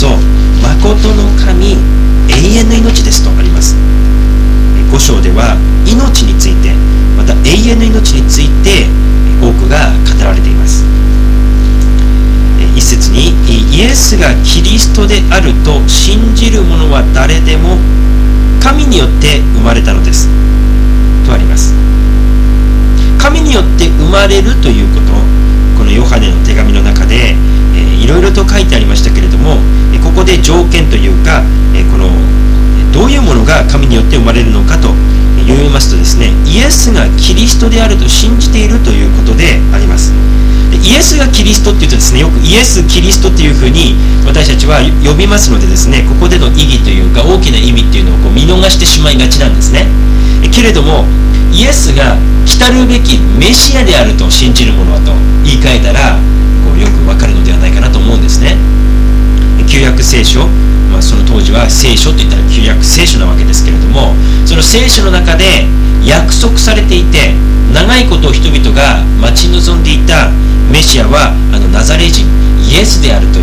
ぞ誠の神、永遠の命ですとあります。5章では命について、また永遠の命について多くが語られています。一節に、イエスがキリストであると信じる者は誰でも神によって生まれたのですとあります。神によって生まれるということ、このヨハネの手紙の中でいろいろと書いてありましたけれども、ここで条件というか、このどういうものが神によって生まれるのかと読みますとですね、イエスがキリストであると信じているということであります。でイエスがキリストっていうとですね、よくイエス・キリストっていうふうに私たちは呼びますのでですね、ここでの意義というか大きな意味っていうのを見逃してしまいがちなんですね。けれどもイエスが来たるべきメシアであると信じる者はと言い換えたらよくわかるのではないかなと思うんですね。旧約聖書、その当時は聖書といったら旧約聖書なわけですけれども、その聖書の中で約束されていて長いことを人々が待ち望んでいたメシアはナザレ人イエスであるという、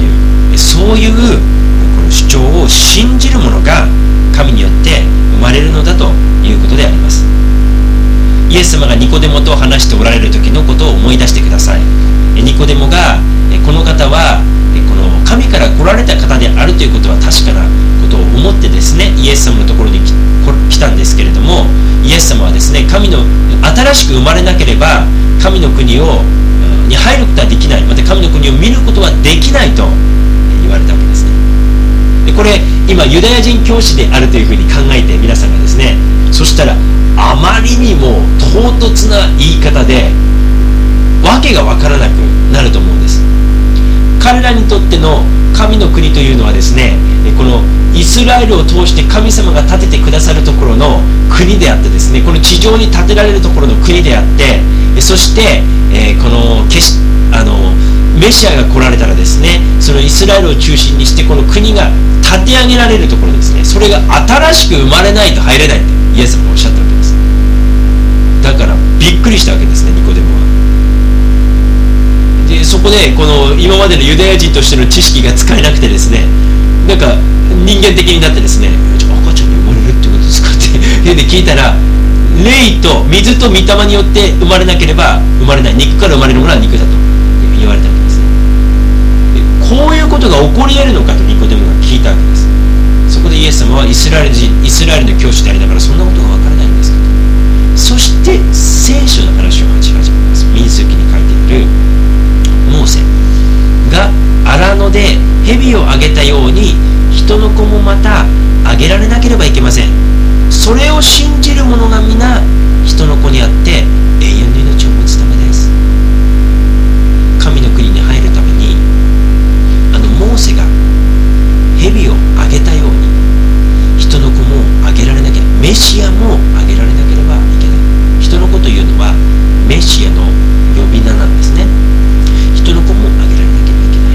そういうこの主張を信じる者が神によって生まれるのだということであります。イエス様がニコデモと話しておられる時のことを思い出してください。ニコデモがこの方はこの神から来られた方であるということは確かなことを思ってですね、イエス様のところに来たんですけれども、イエス様はですね、新しく生まれなければ神の国に入ることはできない、また神の国を見ることはできないと言われたわけですね。でこれ今ユダヤ人教師であるというふうに考えて皆さんがですね、そしたらあまりにも唐突な言い方でわけがわからなくなると思うんです。彼らにとっての神の国というのはですね、このイスラエルを通して神様が建ててくださるところの国であってですね、この地上に建てられるところの国であって、そしてこのメシアが来られたらですね、そのイスラエルを中心にしてこの国が立て上げられるところですね、それが新しく生まれないと入れないってイエス様がおっしゃったわけです。だからびっくりしたわけですね、ニコデモは。でそこでこの今までのユダヤ人としての知識が使えなくてですね、なんか人間的になってですね、赤ちゃんに生まれるってことですかってで聞いたら、霊と水と御霊によって生まれなければ生まれない、肉から生まれるものは肉だと言われたわけですね。こういうことが起こり得るのかとニコデモが聞いたわけです。そこでイエス様はイスラエルの教師でありながらそんなことが分からないんですかと。そして聖書の話を始めます。民数記に書いているモーセが荒野で蛇をあげたように人の子もまたあげられなければいけません。それを信じる者が皆人の子にあって永遠の命を持つためです。神の国に入るためにモーセが蛇をあげたように人の子もあげられなきゃ、メシアもあげられなければいけない。人の子というのはメシアの呼び名なんですね。人の子もあげられなければいけない。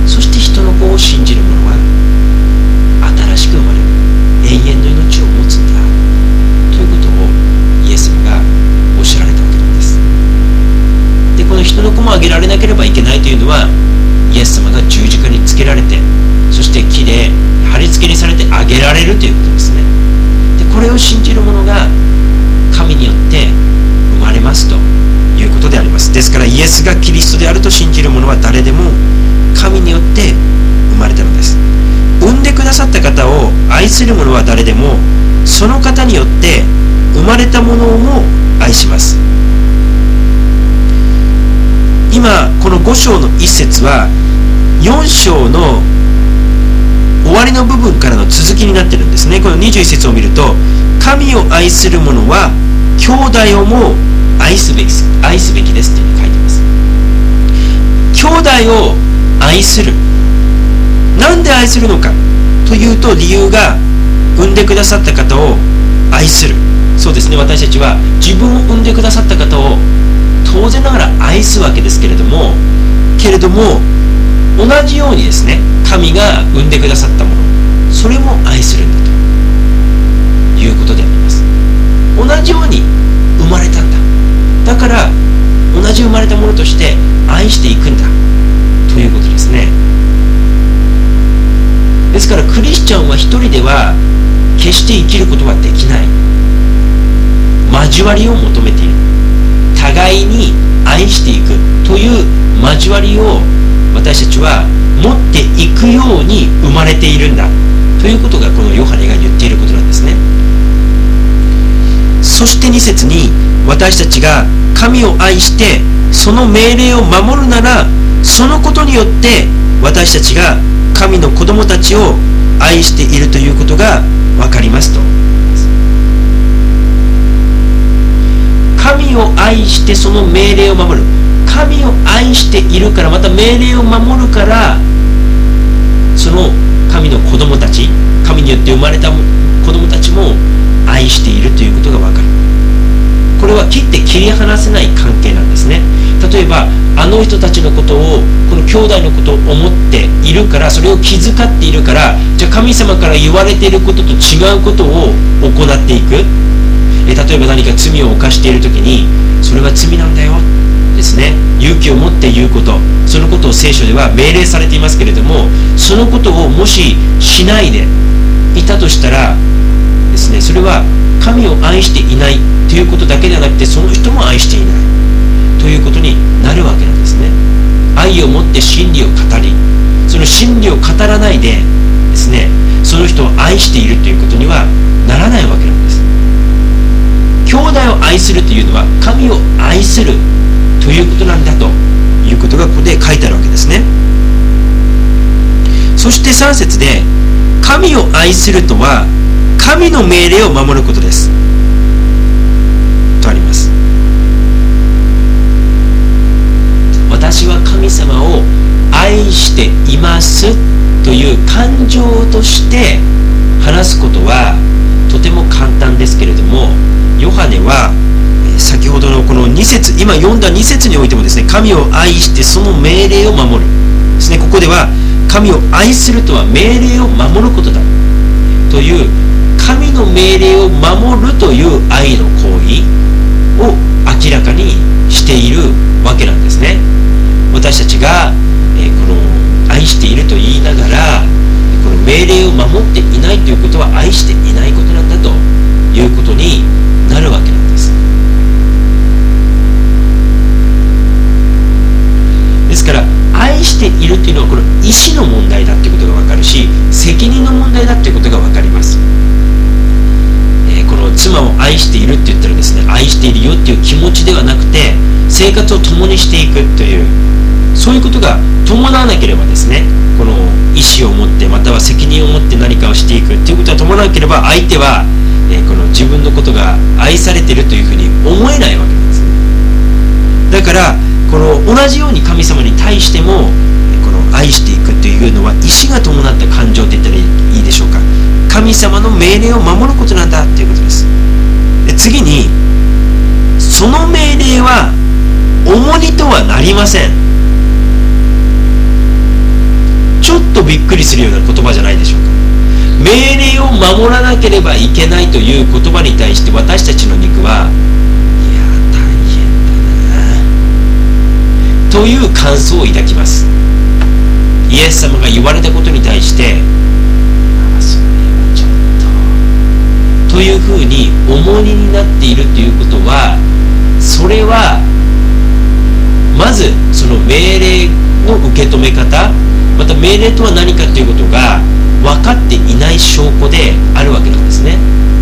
そして人の子を信じる者は新しく生まれる永遠の命を持つんだということをイエス様がおっしゃられたわけなんです。でこの人の子もあげられなければいけないというのは、イエス様が十字架につけられて、そして木で貼り付けにされてあげられるということですね。でこれを信じる者が神によって生まれますということであります。ですからイエスがキリストであると信じる者は誰でも神によって生まれたのです。産んでくださった方を愛する者は誰でもその方によって生まれたものをも愛します。今この5章の一節は4章の終わりの部分からの続きになっているんですね。この21節を見ると、神を愛する者は兄弟をも愛すべきですというふうに書いています。兄弟を愛する、なんで愛するのかというと、理由が産んでくださった方を愛する。そうですね、私たちは自分を産んでくださった方を当然ながら愛すわけですけれども、同じようにですね、神が産んでくださったもの、それも愛するんだということであります。同じように生まれたんだ、だから同じ生まれたものとして愛していくんだということですね。 ですからクリスチャンは一人では決して生きることはできない。交わりを求めている。互いに愛していくという交わりを私たちは持っていくように生まれているんだということがこのヨハネが言っていることなんですね。そして2節に、私たちが神を愛してその命令を守るなら、そのことによって私たちが神の子供たちを愛しているということが分かりますと。神を愛してその命令を守る。神を愛しているから、また命令を守るから、その神の子供たち、神によって生まれた子供たちも愛しているということが分かる。これは切って切り離せない関係なんですね。例えばあの人たちのことを、この兄弟のことを思っているから、それを気遣っているから、じゃあ神様から言われていることと違うことを行っていく。例えば何か罪を犯しているときに、それは罪なんだよですね、勇気を持って言うこと、そのことを聖書では命令されていますけれども、そのことをもししないでいたとしたらですね、それは神を愛していないということだけではなくて、その人も愛していないということになるわけなんですね。愛を持って真理を語り、その真理を語らないでですね、その人を愛しているということにはならないわけなんです。兄弟を愛するというのは神を愛するということなんだということがここで書いてあるわけですね。そして3節で、神を愛するとは神の命令を守ることですとあります。私は神様を愛していますという感情として話すことはとても簡単ですけれども、ヨハネは先ほどのこの2節、今読んだ2節においてもですね、神を愛してその命令を守るですね。ここでは神を愛するとは命令を守ることだという、神の命令を守るという愛の行為を明らかにしているわけなんですね。私たちがこの愛していると言いながら、この命令を守っていないということは愛していないことなんだということになるわけなんです。ですから愛しているというのはこの意思の問題だということが分かるし、責任の問題だということが分かります。この妻を愛しているって言ったらですね、愛しているよっていう気持ちではなくて、生活を共にしていくという、そういうことが伴わなければですね、この意思を持ってまたは責任を持って何かをしていくということが伴わなければ、相手はこの自分のことが愛されているというふうに思えないわけなんですね。だからこの同じように神様に対してもこの愛していくというのは意志が伴った感情と言ったらいいでしょうか。神様の命令を守ることなんだということです。で、次にその命令は重荷とはなりません。ちょっとびっくりするような言葉じゃないでしょうか。命令を守らなければいけないという言葉に対して私たちの肉は、いや大変だなという感想を抱きます。イエス様が言われたことに対して、それはちょっとというふうに重荷になっているということは、それはまずその命令の受け止め方、また命令とは何かということが分かっていない証拠であるわけなんですね。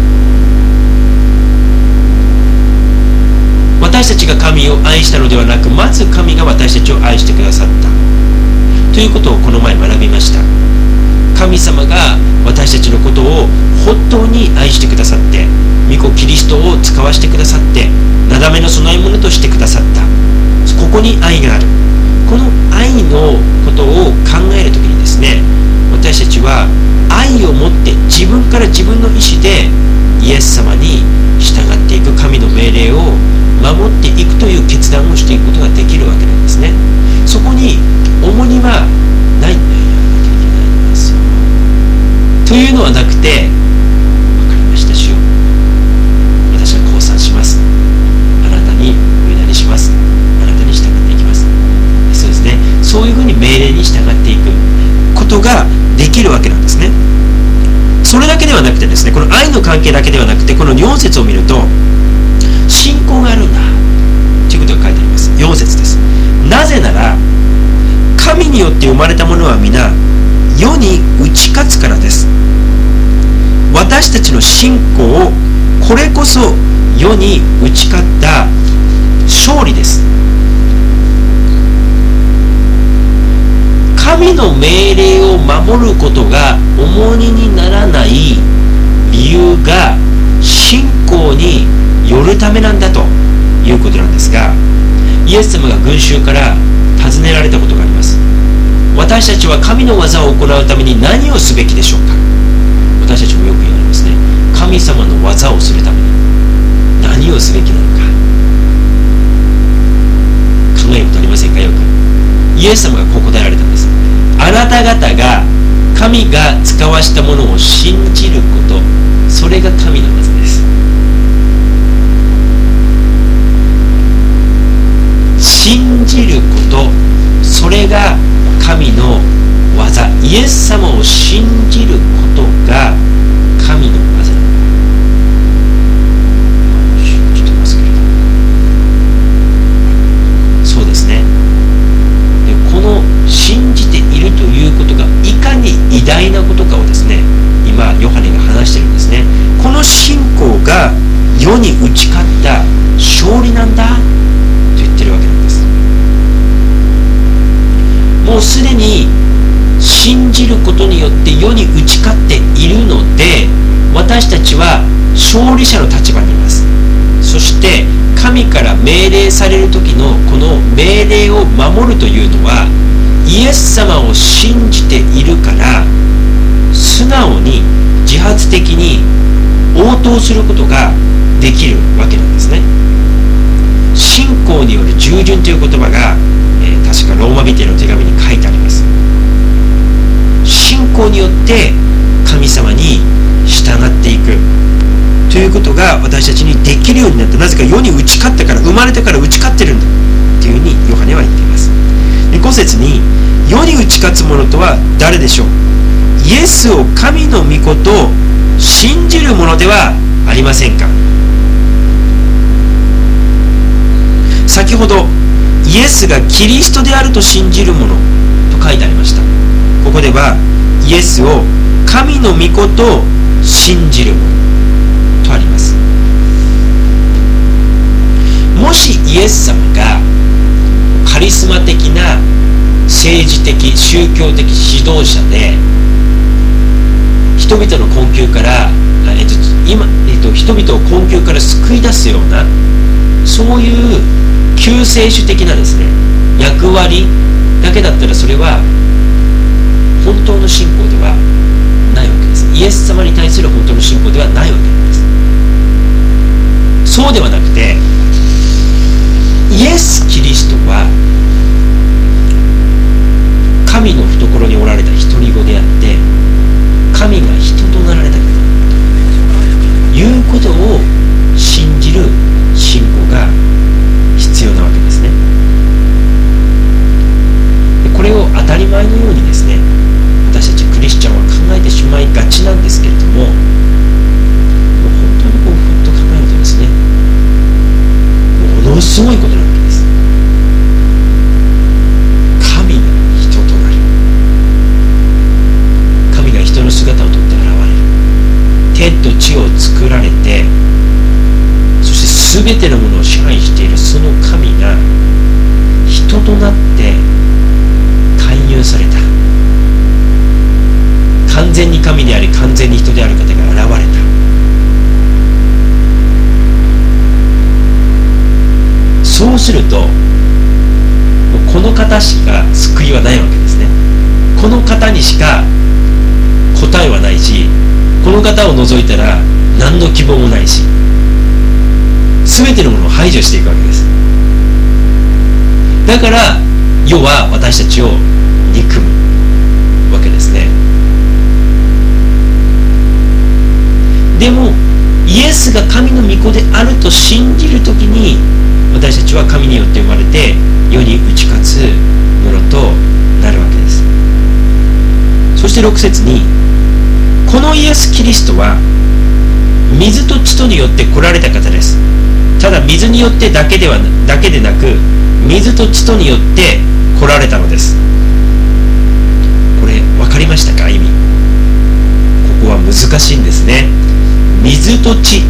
私たちが神を愛したのではなく、まず神が私たちを愛してくださったということをこの前学びました。神様が私たちのことを本当に愛してくださって、御子キリストを使わせてくださって、なだめの供え物としてくださった。ここに愛がある。この愛のことを考えるときにですね、私たちは愛を持って自分から自分の意思でイエス様に従っていく、神の命令を守っていくという決断をしていくことができるわけなんですね。そこに重荷はないんだよ、やらなきゃいけないんですよというのはなくて、分かりました主よ、私は降参します、あなたにお祈りします、あなたに従っていきます。そうですね、そういうふうに命令に従っていくことができるわけなんですね。 はなくてですね、この愛の関係だけではなくて、この4節を見ると信仰があるんだということが書いてあります。4節です。なぜなら神によって生まれたものは皆世に打ち勝つからです。私たちの信仰をこれこそ世に打ち勝った勝利です。神の命令を守ることが重荷にならない理由が信仰によるためなんだということなんですが、イエス様が群衆から尋ねられたことがあります。私たちは神の技を行うために何をすべきでしょうか。私たちもよく言われますね。神様の技をするために何をすべきなのか考えることありませんか。よくイエス様がこう答えられたんです。あなた方が神が使わしたものを信じること、それが神の技です。信じること、それが神の技。イエス様を信じることが神の技。信じてますけれど、そうですね。でこの信じているということがいかに偉大なことかをですね、今ヨハネが話しているんですね。この信仰が世に打ち勝った勝利なんだと言ってるわけなんです。もうすでに信じることによって世に打ち勝っているので、私たちは勝利者の立場にいます。そして神から命令される時のこの命令を守るというのは、イエス様を信じているから素直に自発的に応答することができるわけなんですね。信仰による従順という言葉が、確かローマ人への手紙に書いてあります。信仰によって神様に従っていくということが私たちにできるようになった。なぜか世に打ち勝ったから、生まれてから打ち勝ってるんだというふうにヨハネは言っています。で5節に、世に打ち勝つ者とは誰でしょう。イエスを神の御子と信じる者ではありませんか。先ほどイエスがキリストであると信じる者と書いてありました。ここではイエスを神の御子と信じる者とあります。もしイエス様がカリスマ的な政治的宗教的指導者で、人々の困窮から、人々を困窮から救い出すような、そういう救世主的なですね役割だけだったら、それは本当の信仰ではないわけです。イエス様に対する本当の信仰ではないわけなんです。そうではなくて、イエス・キリストは神の懐におられた独り子であって、神が人となられた方ということを信じる信仰が必要なわけですね。でこれを当たり前のようにですね、私たちクリスチャンは考えてしまいがちなんですけれども、もう本当にこうふっと考えるとですね、ものすごいことなわけです。神が人となる。神が人の姿をとって現れる。天と地を作られて、そして全てのものを支配しているその神が人となって勧誘された。完全に神であり完全に人である方が現れた。そうするとこの方しか救いはないわけですね。この方にしか答えはないし、この方を除いたら何の希望もないし、全てのものを排除していくわけです。だから世は私たちを憎むわけですね。でもイエスが神の御子であると信じるときに、私たちは神によって生まれて世に打ち勝つものとなるわけです。そして6節に、 このイエス・キリストは水と血とによって来られた方です。ただ水によってだけでなく、水と血とによって来られたのです。これ分かりましたか？意味。ここは難しいんですね。水と血、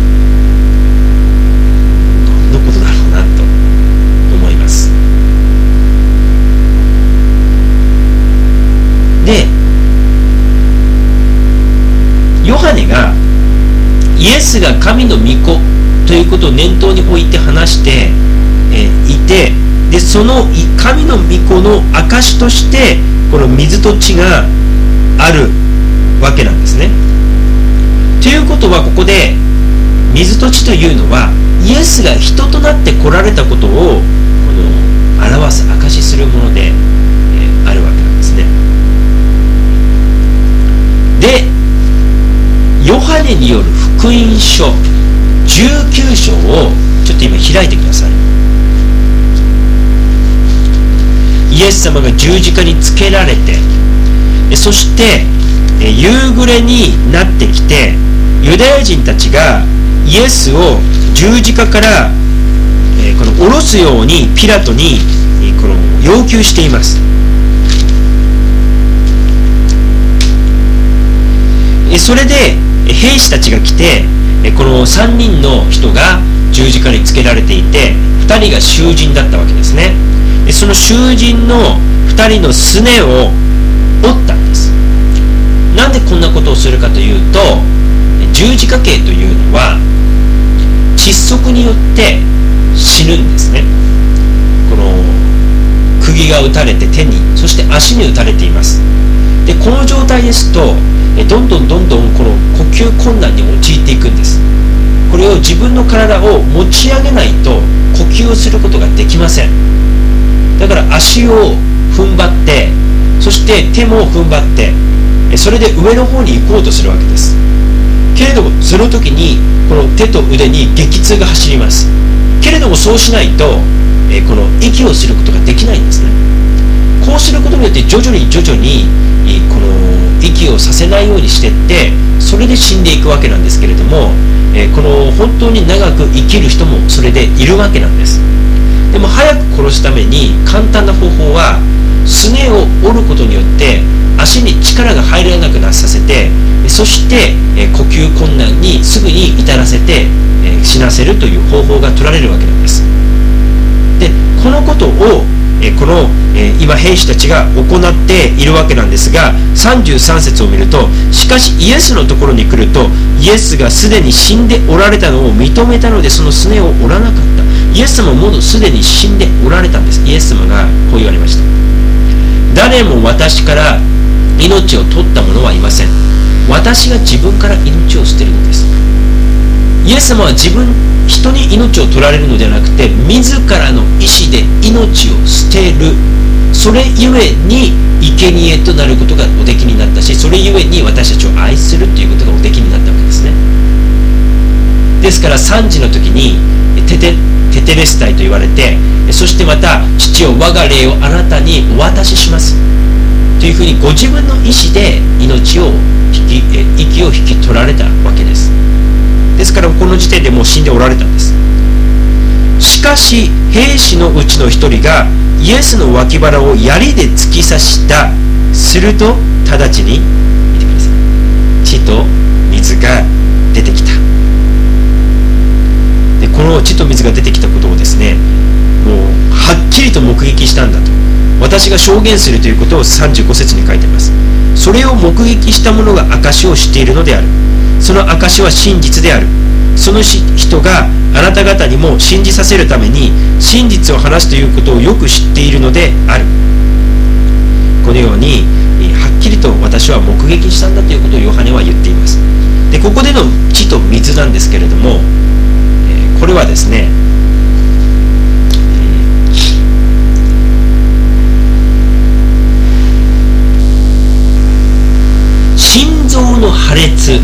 何のことだろうなと思います。で、ヨハネがイエスが神の御子ということを念頭に置いて話していて、でその神の御子の証としてこの水と血があるわけなんですね。ということは、ここで水と血というのはイエスが人となって来られたことを表す証しするものであるわけなんですね。で、ヨハネによる福音書19章をちょっと今開いてください。イエス様が十字架につけられて、そして夕暮れになってきて、ユダヤ人たちがイエスを十字架からこの下ろすようにピラトにこの要求しています。それで兵士たちが来て、この3人の人が十字架につけられていて、2人が囚人だったわけですね。その囚人の2人のすねを折ったんです。なんでこんなことをするかというと、十字架刑というのは窒息によって死ぬんですね。この釘が打たれて手に、そして足に打たれています。でこの状態ですとどんどんこの呼吸困難に陥っていくんです。これを自分の体を持ち上げないと呼吸をすることができません。だから足を踏ん張って、そして手も踏ん張って、それで上の方に行こうとするわけです。けれどもその時にこの手と腕に激痛が走ります。けれどもそうしないとこの息をすることができないんですね。こうすることによって徐々にこの息をさせないようにしていって、それで死んでいくわけなんですけれども、この本当に長く生きる人もそれでいるわけなんです。でも早く殺すために簡単な方法は、すねを折ることによって足に力が入らなくなさせて、そして呼吸困難にすぐに至らせて死なせるという方法が取られるわけなんです。でこのことをこの今兵士たちが行っているわけなんですが、33節を見ると、しかしイエスのところに来ると、イエスがすでに死んでおられたのを認めたので、そのすねを折らなかった。イエス様もうすでに死んでおられたんです。イエス様がこう言われました。誰も私から命を取った者はいません。私が自分から命を捨てるのです。イエス様は人に命を取られるのではなくて、自らの意志で命を捨てる。それゆえに生贄となることがおできになったし、それゆえに私たちを愛するということがおできになったわけですね。ですから3時の時にテテレスタイと言われて、そしてまた父よ我が霊をあなたにお渡ししますというふうにご自分の意志で息を引き取られたわけです。ですからこの時点でもう死んでおられたんです。しかし兵士のうちの一人がイエスの脇腹を槍で突き刺した。すると直ちに見てください、血と水が出てきた。でこの血と水が出てきたことをですね、もうはっきりと目撃したんだと私が証言するということを35節に書いています。それを目撃した者が証をしているのである。その証は真実である。その人があなた方にも信じさせるために真実を話すということをよく知っているのである。このようにはっきりと私は目撃したんだということをヨハネは言っています。でここでの血と水なんですけれども、これはですね、心臓の破裂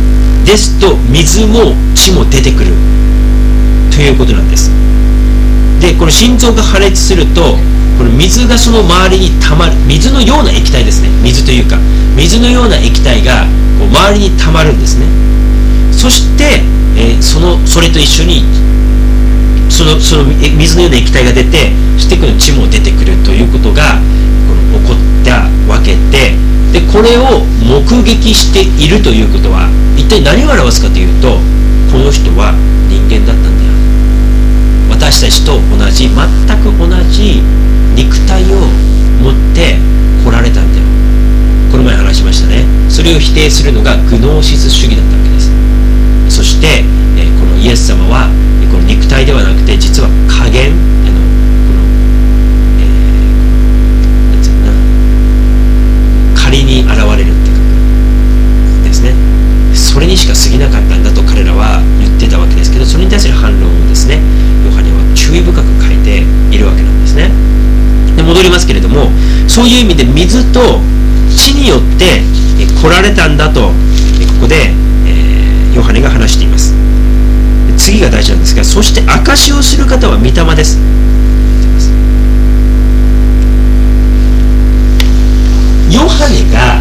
ですと水も血も出てくるということなんです。 でこの心臓が破裂すると、この水がその周りにたまる、水のような液体ですね、水というか水のような液体がこう周りにたまるんですね。そして、それと一緒にその水のような液体が出て、そしてこの血も出てくるということがこの起こったわけで、これを目撃しているということは一体何を表すかというと、この人は人間だったんだよ、私たちと同じ、全く同じ肉体を持って来られたんだよ。この前話しましたね。それを否定するのがグノーシス主義だったわけです。そして、このイエス様はこの肉体ではなくて、実は影、仮に現れるって書くですね。それにしか過ぎなかったんだと彼らは言ってたわけですけど、それに対する反論をですね、ヨハネは注意深く書いているわけなんですね。で戻りますけれども、そういう意味で水と血によって来られたんだと、ここで、ヨハネが話しています。次が大事なんですが、そして証しをする方は御霊です。ヨハネが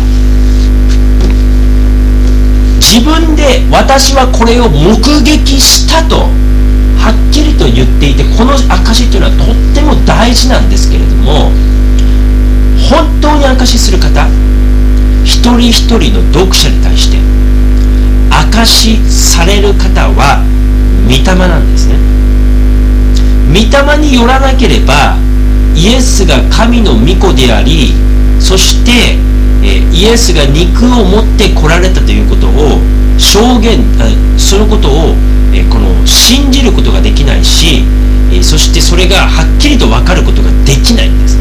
自分で私はこれを目撃したとはっきりと言っていて、この証しというのはとっても大事なんですけれども、本当に証しする方、一人一人の読者に対して証しされる方は御霊なんですね。御霊によらなければ、イエスが神の御子であり、そして、イエスが肉を持って来られたということを証言、そのことを、この信じることができないし、そしてそれがはっきりと分かることができないんですね。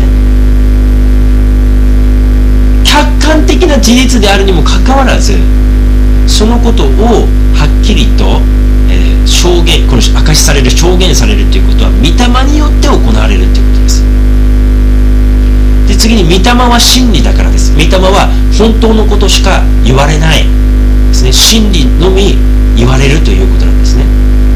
客観的な事実であるにもかかわらず、そのことをはっきりと、証言、この証しされる、証言されるということは御霊によって行われるということです。で次に、御霊は真理だからです。御霊は本当のことしか言われないですね。真理のみ言われるということなんですね。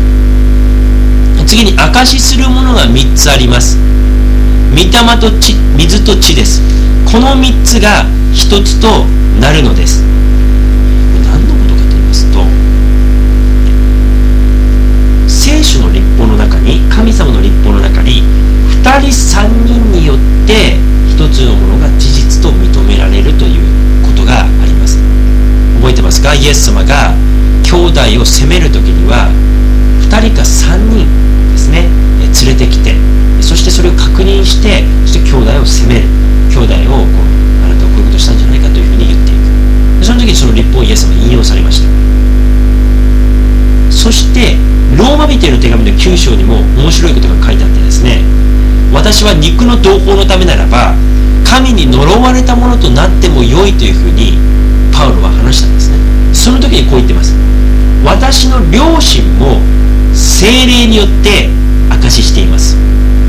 次に、証しするものが3つあります。御霊と血、水と血です。この3つが1つとなるのです。何のことかと言いますと、聖書の律法の中に、神様の律法の中に2人3人によって一つのものが事実と認められるということがあります。覚えてますか？イエス様が兄弟を責めるときには2人か3人ですね、連れてきて、そしてそれを確認して、そして兄弟を責める。兄弟をあなたはこういうことしたんじゃないかというふうに言っていく。その時にその律法をイエス様に引用されました。そしてローマ人への手紙の9章にも面白いことが書いてあってですね、私は肉の同胞のためならば神に呪われたものとなっても良いというふうにパウロは話したんですね。その時にこう言ってます。私の良心も聖霊によって証ししています。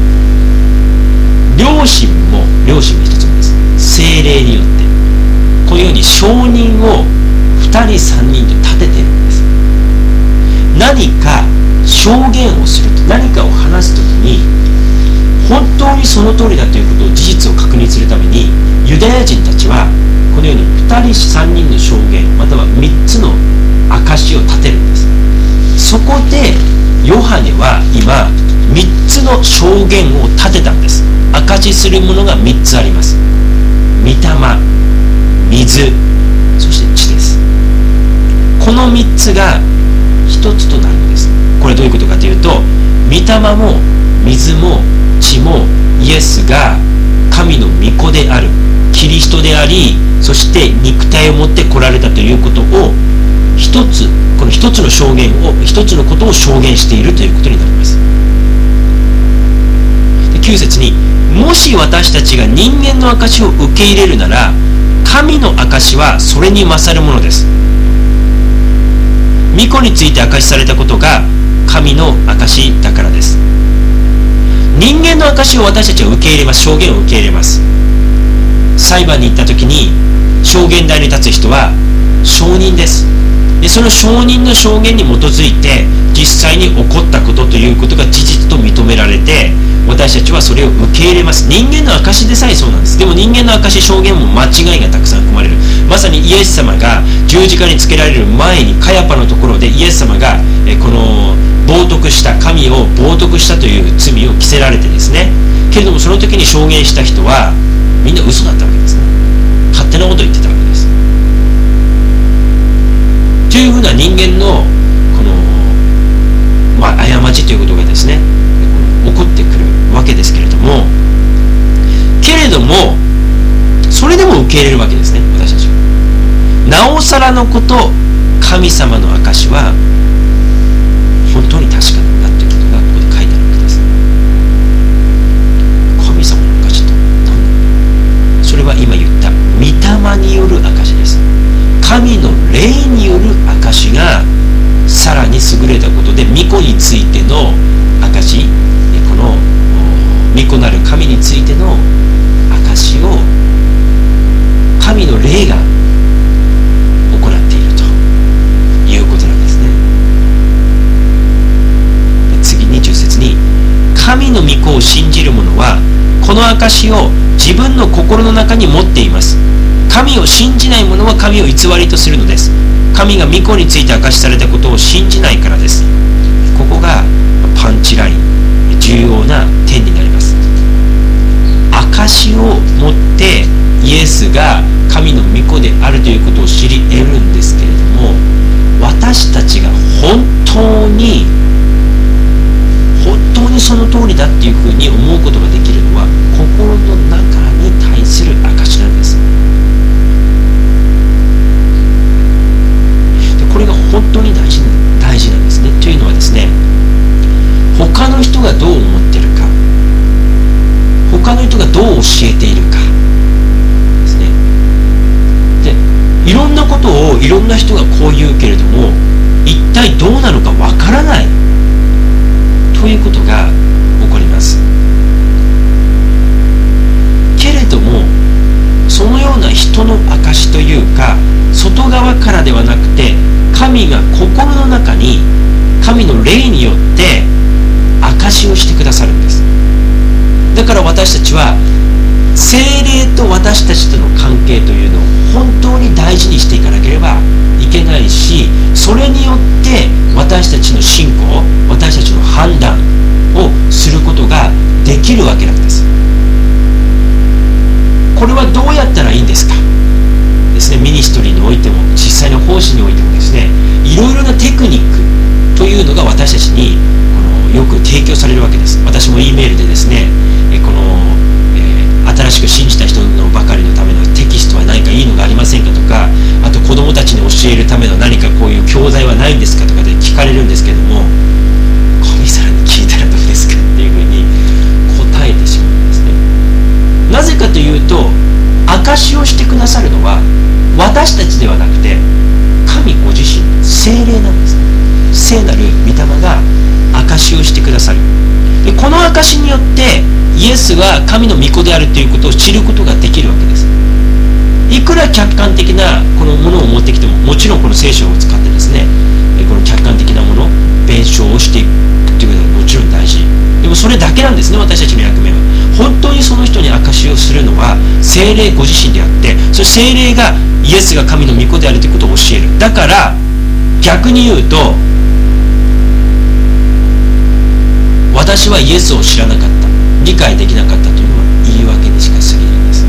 良心も一つもです。聖霊によってこのように証人を2人3人と立てているんです。何か証言をすると、何かを話すときに本当にその通りだということを、事実を確認するためにユダヤ人たちはこのように2人3人の証言、または3つの証を立てるんです。そこでヨハネは今3つの証言を立てたんです。証しするものが3つあります。御霊、水、そして血です。この3つが1つとなるのです。これどういうことかというと、御霊も水も血もイエスが神の御子である、キリストであり、そして肉体を持って来られたということをこの一つの証言を、一つのことを証言しているということになります。で9節に、もし私たちが人間の証を受け入れるなら、神の証はそれに勝るものです。御子について証しされたことが神の証だからです。人間の証を私たちは受け入れます。証言を受け入れます。裁判に行った時に証言台に立つ人は証人です。 でその証人の証言に基づいて実際に起こったことということが事実と認められて、私たちはそれを受け入れます。人間の証でさえそうなんです。でも人間の証証言も間違いがたくさん含まれる。まさにイエス様が十字架につけられる前にカヤパのところでイエス様がこの冒涜した神を冒涜したという罪を着せられてですね、けれどもその時に証言した人はみんな嘘だったわけですね。勝手なことを言ってたわけです。というふうな人間のこの、過ちということがですね起こってくるわけですけれども、けれどもそれでも受け入れるわけですね、私たちは。なおさらのこと、神様の証は本当に確かなんだということがここで書いてあるわけです。神様の証と何だ？それは今言った御霊による証です。神の霊による証がさらに優れたことで、御子についての証、この御子なる神についての証を神の霊が行っているということなんですね。次20節に、神の御子を信じる者はこの証を自分の心の中に持っています。神を信じない者は神を偽りとするのです。神が御子について明かしされたことを信じないからです。ここがパンチライン、重要な点になります。証を持ってイエスが神の御子であるということを知り得るんですけれども、私たちが本当にその通りだっていうふうに思うことができるのは心の中に対する証なんです。これが本当に大事なんですね。というのはですね、他の人がどう思ってるか、他の人がどう教えているかですね。で、いろんなことをいろんな人がこう言うけれども、一体どうなのかわからないということが起こります。けれどもそのような人の証というか、外側からではなくて神が心の中に神の霊によって証をしてくださるんです。だから私たちは聖霊と私たちとの関係というのを本当に大事にしていかなければいけないし、それによって私たちの信仰、私たちの判断をすることができるわけなんです。これはどうやったらいいんですかですね。ミニストリーにおいても実際の奉仕においてもですね、いろいろなテクニックというのが私たちによく提供されるわけです。私も E メールでですね、新しく信じた人のばかりのためのテキストは何かいいのがありませんかとか、あと子どもたちに教えるための何かこういう教材はないんですかとかで聞かれるんですけども、神様に聞いたらどうですかっていうふうに答えてしまうんですね。なぜかというと、証しをしてくださるのは私たちではなくて神ご自身、聖霊なんですね。聖なる御霊が証しをしてくださる。で、この証しによってイエスが神の御子であるということを知ることができるわけです。いくら客観的なこのものを持ってきても、もちろんこの聖書を使ってですね、この客観的なもの、弁証をしていくということはもちろん大事。でもそれだけなんですね、私たちの役目は。本当にその人に証しをするのは聖霊ご自身であって、その聖霊がイエスが神の御子であるということを教える。だから逆に言うと、私はイエスを知らなかった、理解できなかったというのは言い訳にしか過ぎないんです。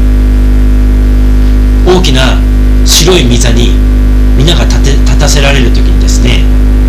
大きな白い御座に皆が立たせられるときにですね、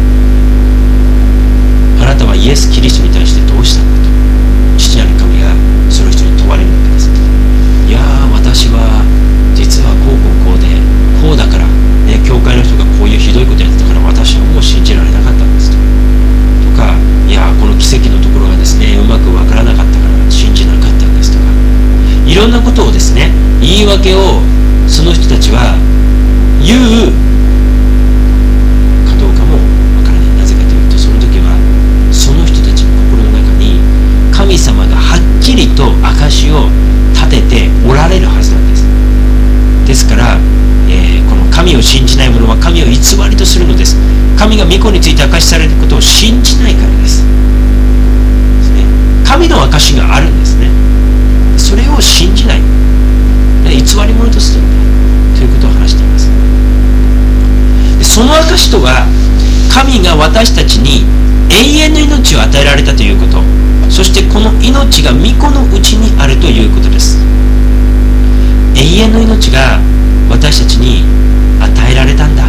あなたはイエス・キリストに対してどうしたんだと父なる神がその人に問われるわけです。いやー、私は実はこうでこうだから、ね、教会の人がこういうひどいことやってたから私はもう信じられなかったんですとか、いやー、この奇跡のところがですねうまくわからなかったから信じなかったんですとか、いろんなことをですね、言い訳をその人たちは言うかどうかもわからない。なぜかというと、その時はその人たちの心の中に神様がはっきりと証を立てておられるはずなんです。ですから、この神を信じない者は神を偽りとするので御子について明かしされることを信じないからです。神の証があるんですね。それを信じない、偽り者とするんだということを話しています。その証とは、神が私たちに永遠の命を与えられたということ、そしてこの命が御子のうちにあるということです。永遠の命が私たちに与えられたんだ。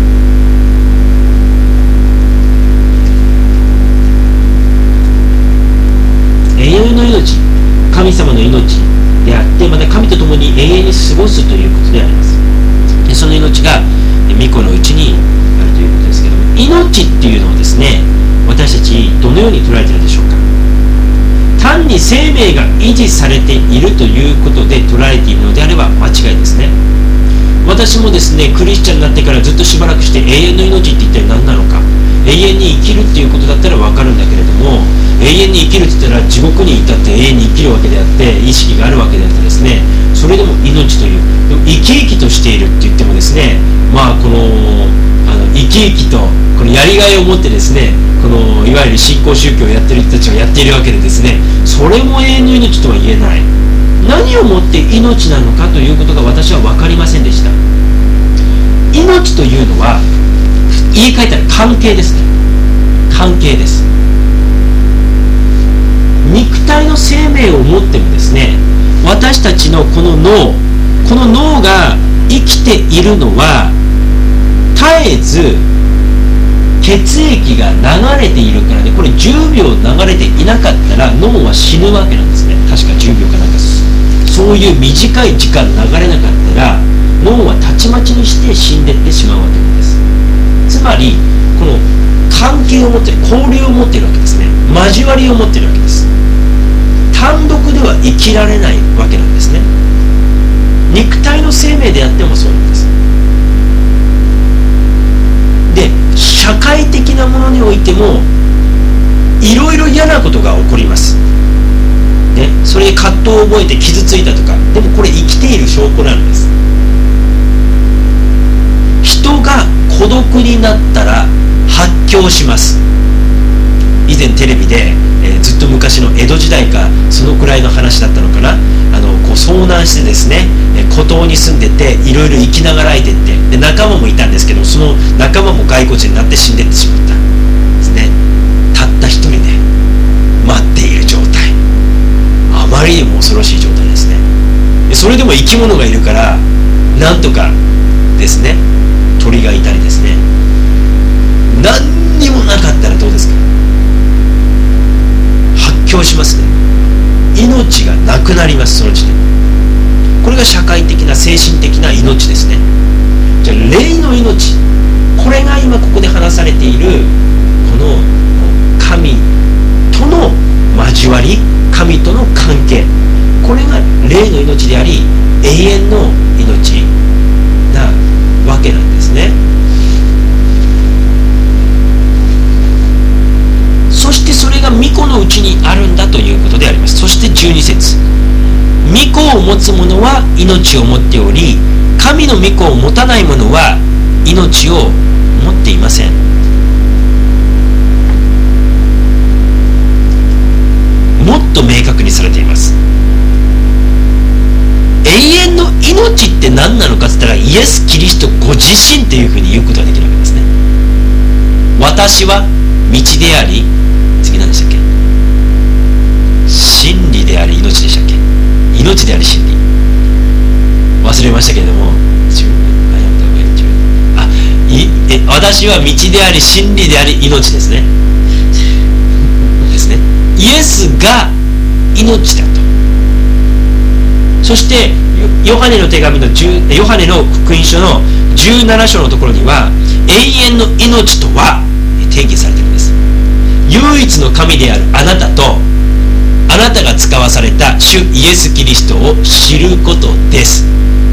永遠の命、神様の命であって、また神と共に永遠に過ごすということであります。でその命が御子のうちにあるということですけども、命っていうのをですね、私たちどのように捉えているでしょうか。単に生命が維持されているということで捉えているのであれば間違いですね。私もですね、クリスチャンになってからずっとしばらくして、永遠の命って一体何なのか、永遠に生きるっていうことだったら分かるんだけれども、永遠に生きるって言ったら地獄に至って永遠に生きるわけであって、意識があるわけであってですね、それでも命という、でも生き生きとしているって言ってもですね、この生き生きとこのやりがいを持ってですね、このいわゆる新興宗教をやっている人たちがやっているわけでですね、それも永遠の命とは言えない。何をもって命なのかということが私は分かりませんでした。命というのは言い換えたら関係ですね。関係です。肉体の生命を持ってもですね、私たちのこの脳が生きているのは絶えず血液が流れているからで、これ10秒流れていなかったら脳は死ぬわけなんですね。確か10秒かなんかそういう短い時間流れなかったら脳はたちまちにして死んでいってしまうわけなんです。つまりこの関係を持っている、交流を持っているわけですね。交わりを持っているわけです。単独では生きられないわけなんですね。肉体の生命であってもそうなんです。で、社会的なものにおいてもいろいろ嫌なことが起こります、ね、それで葛藤を覚えて傷ついたとか、でもこれ生きている証拠なんです。人が孤独になったら発狂します。以前テレビで、ずっと昔の江戸時代かそのくらいの話だったのかな、こう遭難してですね、孤島に住んでていろいろ生きながらえてって、で仲間もいたんですけど、その仲間も骸骨になって死んでってしまったですね。たった一人で待っている状態、あまりにも恐ろしい状態ですね。でそれでも生き物がいるからなんとかですね、鳥がいたりですね、何にもなかったらどうですか、発狂しますね。命がなくなります。その時点、これが社会的な精神的な命ですね。じゃあ霊の命、これが今ここで話されているこの神との交わり、神との関係、これが霊の命であり永遠の命なわけなんですね。そしてそれが御子のうちにあるんだということであります。そして12節、御子を持つ者は命を持っており、神の御子を持たない者は命を持っていません。もっと明確にされています。永遠の命って何なのかって言ったら、イエス・キリストご自身っていうふうに言うことができるわけですね。私は道であり、次何でしたっけ、真理であり命でしたっけ、命であり真理、忘れましたけれども、私は道であり真理であり命ですね。ですね。イエスが命だと。そしてヨハネの手紙のヨハネの福音書の17章のところには、永遠の命とは定義されているんです。唯一の神であるあなたと、あなたが使わされた主イエス・キリストを知ることです。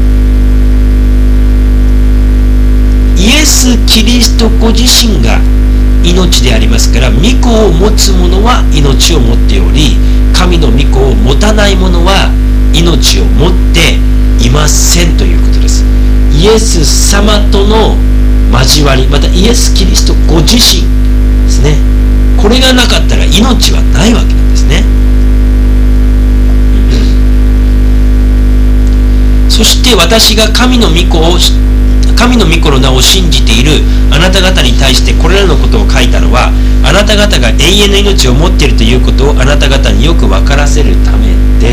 イエス・キリストご自身が命でありますから、御子を持つ者は命を持っており、神の御子を持たない者は命を持っていませんということです。イエス様との交わり、またイエス・キリストご自身ですね。これがなかったら命はないわけなんですね。そして私が神の御子の名を信じているあなた方に対してこれらのことを書いたのは、あなた方が永遠の命を持っているということをあなた方によく分からせるためです。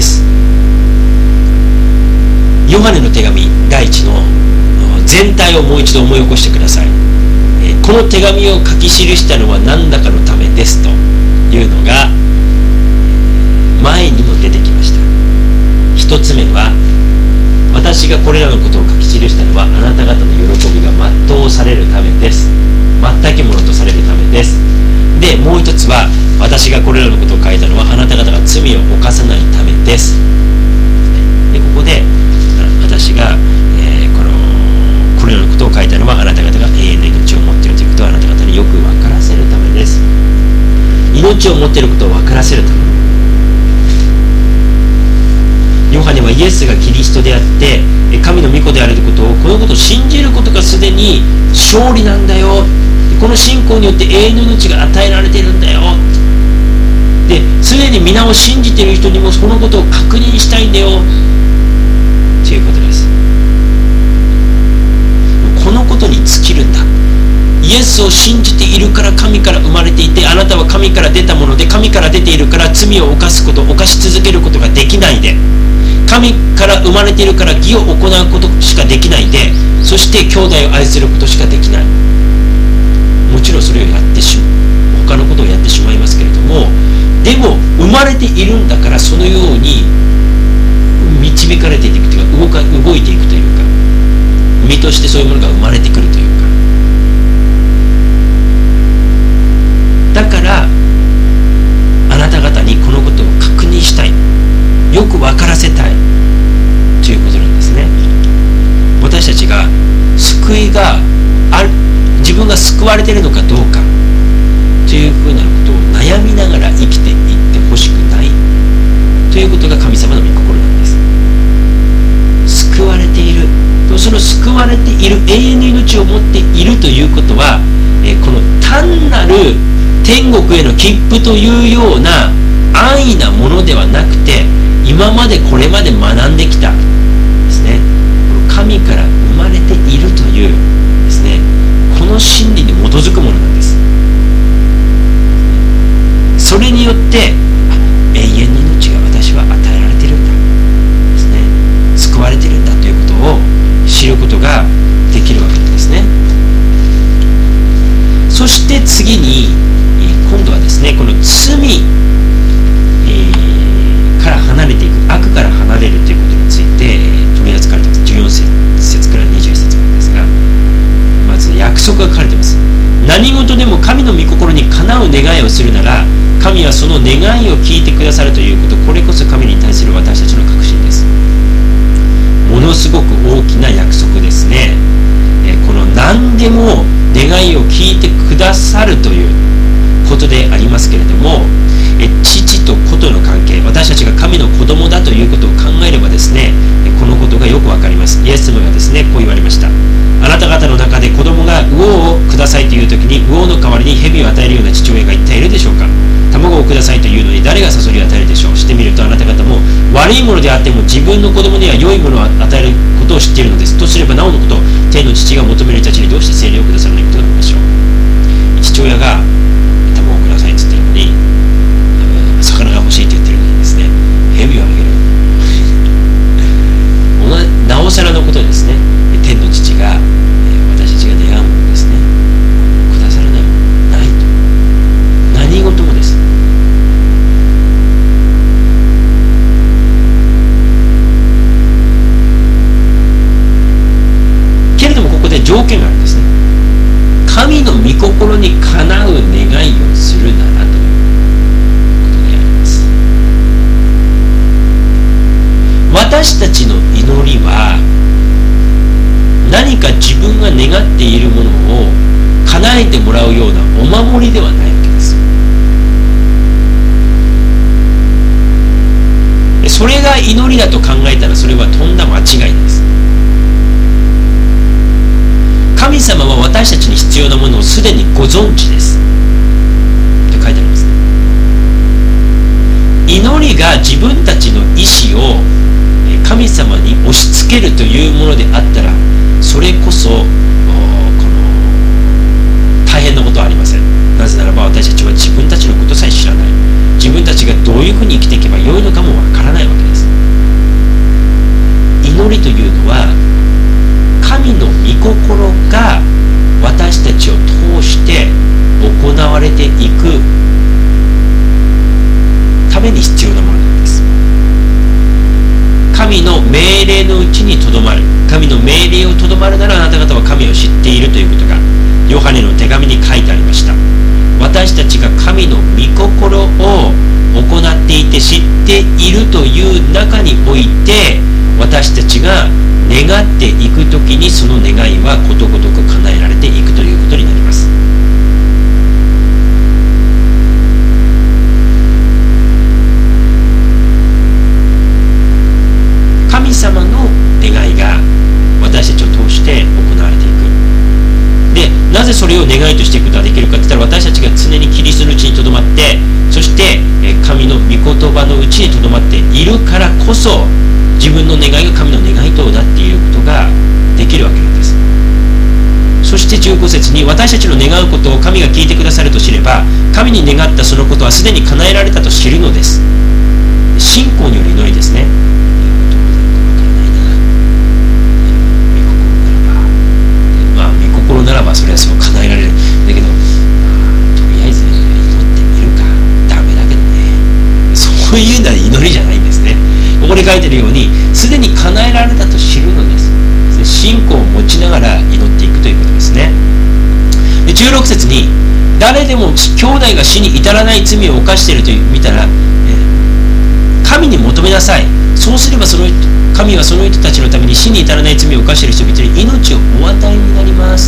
ヨハネの手紙第1の全体をもう一度思い起こしてください。この手紙を書き記したのは何だかのためですというのが前にも出てきました。一つ目は、私がこれらのことを書き記したのはあなた方の喜びが全うされるためです。全きものとされるためです。で、もう一つは、私がこれらのことを書いたのはあなた方が罪を犯さないためです。で、ここで私が、これらのことを書いたのはあなた方が永遠の命を持っているということをあなた方によく分からせるためです。命を持っていることを分からせるため。ヨハネはイエスがキリストであって神の御子であることを、このことを信じることがすでに勝利なんだよ、この信仰によって永遠の命が与えられているんだよ、ですでに皆を信じている人にもそのことを確認したいんだよということです。このことに尽きるんだ。イエスを信じているから神から生まれていて、あなたは神から出たもので、神から出ているから罪を犯し続けることができないで、神から生まれているから義を行うことしかできないで、そして兄弟を愛することしかできない。もちろんそれを他のことをやってしまいますけれども、でも生まれているんだから、そのように導かれていくというか、動いていくというか、身としてそういうものが生まれてくるというか、だからあなた方にこのことを確認したい、よく分からせたいということなんですね。私たちが救いがある、自分が救われているのかどうかというふうなことを悩みながら生きていってほしくないということが神様の御心なんです。救われている、その救われている永遠の命を持っているということは、この単なる天国への切符というような安易なものではなくて、今までこれまで学んできたですね、神から生まれているというですね、この真理に基づくものなんです。それによって永遠の命が私は与えられているんだですね、救われているんだということを知ることができるわけなんですね。そして次に今度はですね、この罪から離れていく、悪から離れるということについて取り扱われています。14節から21節までですが、まず約束が書かれています。何事でも神の御心にかなう願いをするなら、神はその願いを聞いてくださるということ、これこそ神に対する私たちの確信です。ものすごく大きな約束ですね。この何でも願いを聞いてくださるということでありますけれども、父と子との関係、私たちが神の子供だということを考えればですね、このことがよくわかります。イエス様がですね、こう言われました。あなた方の中で子供が魚をくださいという時に、魚の代わりに蛇を与えるような父親が一体いるでしょうか。卵をくださいというのに誰がサソリを与えるでしょう。してみると、あなた方も悪いものであっても自分の子供には良いものを与えることを知っているのです。とすればなおのこと、天の父が求める人たちにどうして聖霊をくださらないことがあるでしょう。父親が卵をくださいって言ってるのに、魚が欲しいって言ってるのにですね、蛇をあげる。なおさらのことですね、天の父が私たちが願うものですね、くださらないものないと。何事もです。けれどもここで条件があるんですね。神の御心にかなう願いをするならということであります。私たちの祈りは何か自分が願っているものを叶えてもらうようなお守りではないわけです。それが祈りだと考えたら、それはとんだ間違いです。神様は私存知ですと書いてありますね。祈りが自分たちの意志を神様に押し付けるというものであったら、それこそ大変なことはありません。なぜならば私たちは自分たちのことさえ知らない。自分たちがどういうふうに生きていけばよいのかもわからないわけです。祈りというのは神の御心が私たちを通して行われていくために必要なものなんです。神の命令のうちにとどまる。神の命令をとどまるならあなた方は神を知っているということがヨハネの手紙に書いてありました。私たちが神の御心を行っていて知っているという中において、私たちが願っていくときにその願いはことごとく叶えられていくということになります。神様の願いが私たちを通して行われていく。で、なぜそれを願いとしていくことができるかといったら、私たちが常にキリストのうちにとどまって、そして神の御言葉のうちにとどまっているからこそ、自分の願いが神の願いとなっていることができるわけなんです。そして15節に、私たちの願うことを神が聞いてくださると知れば、神に願ったそのことはすでに叶えられたと知るのです。信仰による祈りですね。心ならばそれはそう叶えられる。だけど、とりあえず祈ってみるか、ダメだけどね、そういうのは祈りじゃないんですね。ここで書いてるように、すでに叶えられたと知るのです。信仰を持ちながら祈っていくということですね。で、16節に、誰でも兄弟が死に至らない罪を犯していると見たら、神に求めなさい。そうすれば神はその人たちのために死に至らない罪を犯している人々に命をお与えになります。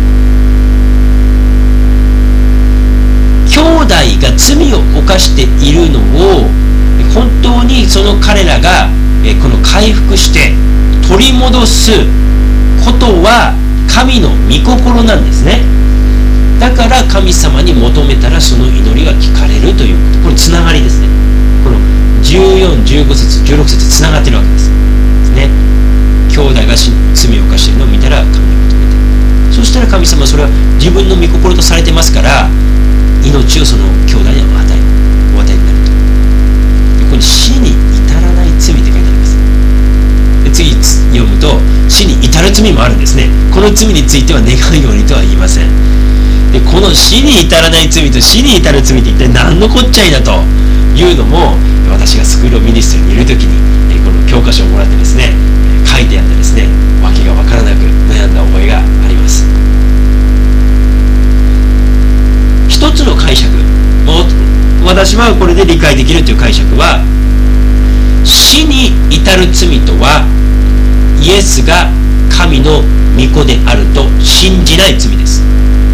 兄弟が罪を犯しているのを本当にその彼らがこの回復して取り戻すことは神の御心なんですね。だから神様に求めたらその祈りが聞かれるということ。これつながりですね。この14、15節、16節つながってるわけですね。兄弟が罪を犯しているのを見たら神に求めて、そしたら神様はそれは自分の御心とされてますから、命をその兄弟にお与えになると。で、ここに死に至らない罪って書いてあります。で、次読むと、死に至る罪もあるんですね。この罪については願うようにとは言いません。で、この死に至らない罪と死に至る罪って一体何のこっちゃいだというのも、私がスクールオブミニストリーにいるときにこの教科書をもらってですね、書いてあってですね、わけが分からなく悩んだ覚えがあります。一つの解釈、私はこれで理解できるという解釈は、死に至る罪とはイエスが神の御子であると信じない罪です。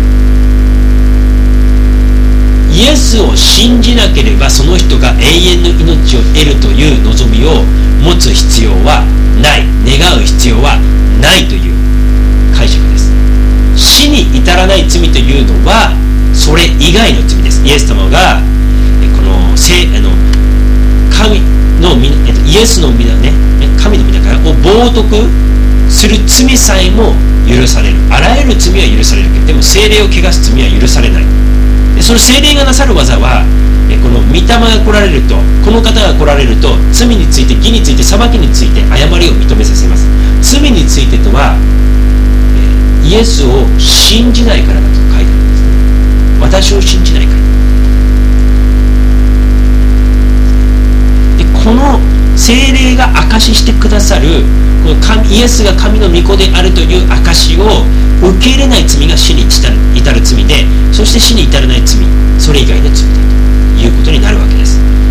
イエスを信じなければその人が永遠の命を得るという望みを持つ必要はない、願う必要はないという解釈です。死に至らない罪というのはそれ以外の罪です。イエス様がこの神のイエスの皆ね、神の皆からを冒涜する罪さえも許される。あらゆる罪は許されるけど、でも聖霊を汚す罪は許されない。その聖霊がなさる技は、この御霊が来られると、この方が来られると、罪について、義について、裁きについて誤りを認めさせます。罪についてとは、イエスを信じないからだと書いてあるんですね。私を信じないから。で、この聖霊が証ししてくださる、このイエスが神の御子であるという証しを受け入れない罪が死に至る罪で、そして死に至らない罪、それ以外の罪だということになるわけです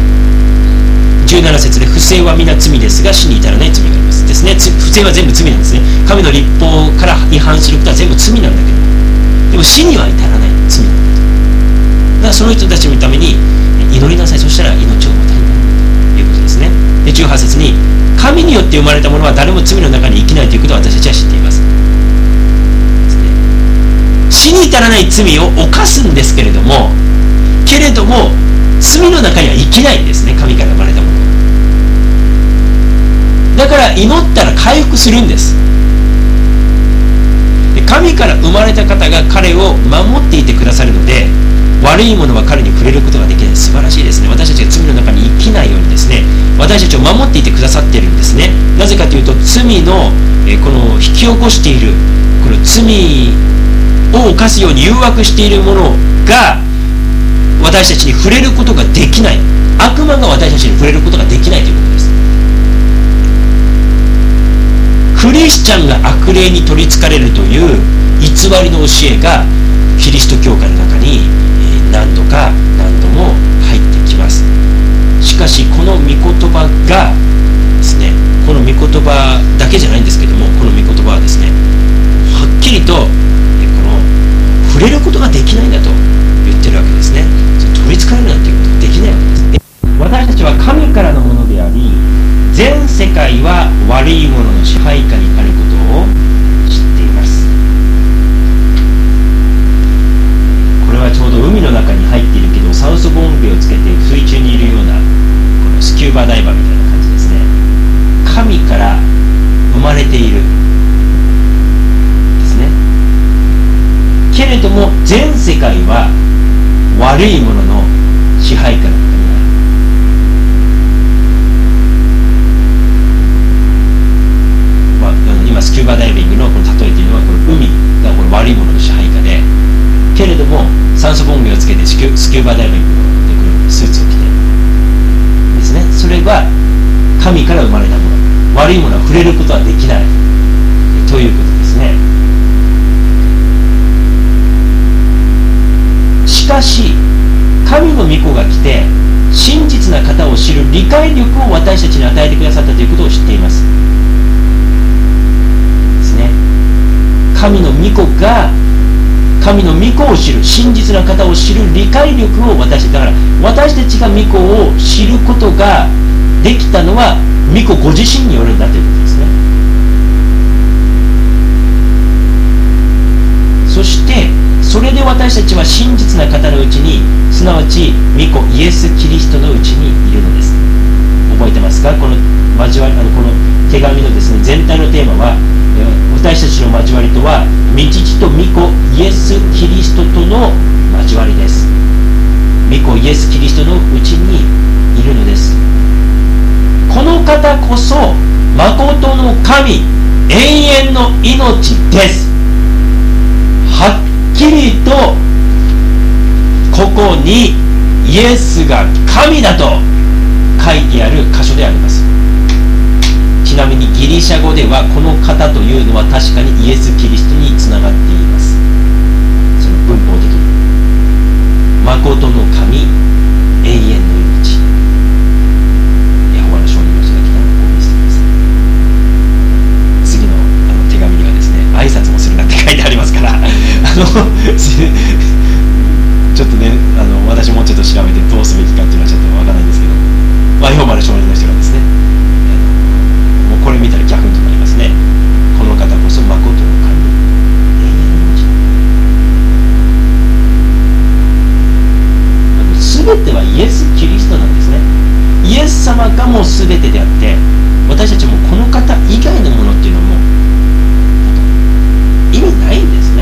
。17節で、不正は皆罪ですが死に至らない罪がありますですね。不正は全部罪なんですね。神の立法から違反することは全部罪なんだけど、でも死には至らない罪なんだと。だからその人たちのために祈りなさい。そしたら命を与えになるということですね。で、18節に、神によって生まれたものは誰も罪の中に生きないということを私たちは知っています。 死に至らない罪を犯すんですけれども、罪の中には生きないんですね、神から生まれたもの。だから祈ったら回復するんです。で、神から生まれた方が彼を守っていてくださるので、悪いものは彼に触れることができない。素晴らしいですね。私たちが罪の中に生きないようにですね、私たちを守っていてくださっているんですね。なぜかというと、罪のこの引き起こしているこの罪を犯すように誘惑しているものが私たちに触れることができない。悪魔が私たちに触れることができないということです。クリスチャンが悪霊に取りつかれるという偽りの教えがキリスト教会の中に何度か何度も入ってきます。しかしこの御言葉がですね、この御言葉だけじゃないんですけども、この御言葉はですね、はっきりとこの触れることができないんだと言ってるわけですね。取りつかれるなんていうことができないわけです。私たちは神からのものであり、全世界は悪いものの支配下にあることを知っています。これはちょうど海の中に入っているけど、酸素ボンベをつけて水中にいるようなこのスキューバダイバーみたいな感じですね。神から生まれているですね。けれども全世界は悪いものの支配下の中にある。今スキューバダイビングのこの例えというのは、この海がこの悪いものの支配下で、けれども酸素ボンベをつけてスキューバダイビングのスーツを着てですね。それは神から生まれたもの、悪いものは触れることはできないということですね。しかし神の御子が来て真実な方を知る理解力を私たちに与えてくださったということを知っていますですね。神の御子が神の御子を知る、真実な方を知る理解力を私たち、だから私たちが御子を知ることができたのは御子ご自身によるんだということですね。そしてそれで私たちは真実な方のうちに、すなわち御子イエス・キリストのうちにいるのです。覚えてますか？この交わり、この手紙のですね、全体のテーマは、私たちの交わりとは御父と御子イエス・キリストとの交わりです。御子イエス・キリストのうちにいるのです。この方こそ誠の神、永遠の命です。はっきりとここにイエスが神だと書いてある箇所であります。ちなみにギリシャ語ではこの方というのは確かにイエス・キリストにつながっています。その文法的に誠の神、永遠の命。ヤホワの証人の人が来たらこう見せてください。次の手紙にはですね、挨拶もするなって書いてありますからちょっとね、私もちょっと調べてどうすべきかっていうのはちょっとわからないんですけど、ヤホワの証人の人がですね、もうこれ見たらギャフンとなりますね。この方こそ誠の神、永遠の命。すべてはイエス・キリストなんですね。イエス様がもうすべてであって、私たちもこの方以外のものっていうのも意味ないんですね。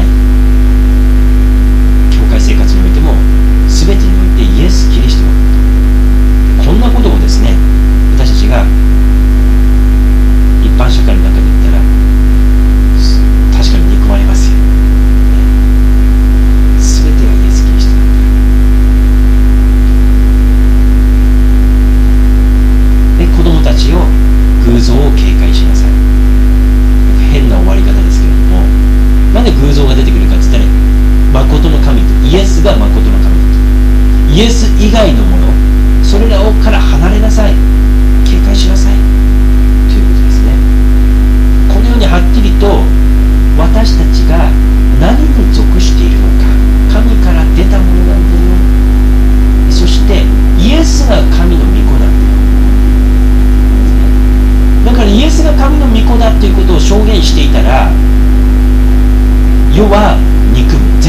教会生活においてもすべてにおいてイエス・キリストのこと、こんなことをですね、私たちが一般社会の中に行ったら確かに憎まれますよ。すべてがイエス・キリストなんだ。で、子供たちを偶像を警戒しなさい。変な終わり方ですけれども、なんで偶像が出てくるかって言ったら、誠の神とイエスが誠の神だと。イエス以外のもの、それらをから離れなさい、警戒しなさいということですね。このようにはっきりと私たちが何に属しているのか、神から出たものなんだよ、そしてイエスが神の御子なんだよ。だからイエスが神の御子だということを証言していたら、世は憎む、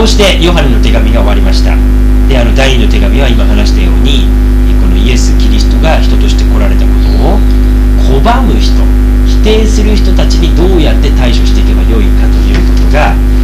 こうしてヨハネの手紙が終わりました。で、第2の手紙は今話したように、このイエス・キリストが人として来られたことを拒む人、否定する人たちにどうやって対処していけばよいかということが